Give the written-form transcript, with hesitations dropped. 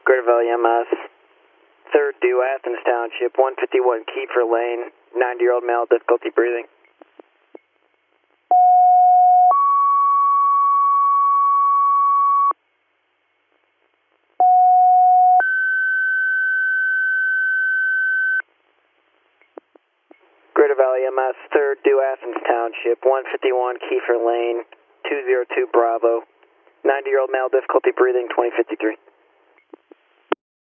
Greater Valley MS, 3rd due Athens Township, 151 Kiefer Lane, 90-year-old male, difficulty breathing. Greater Valley MS, 3rd due Athens Township, 151 Kiefer Lane, 202 Bravo, 90-year-old male, difficulty breathing, 2053.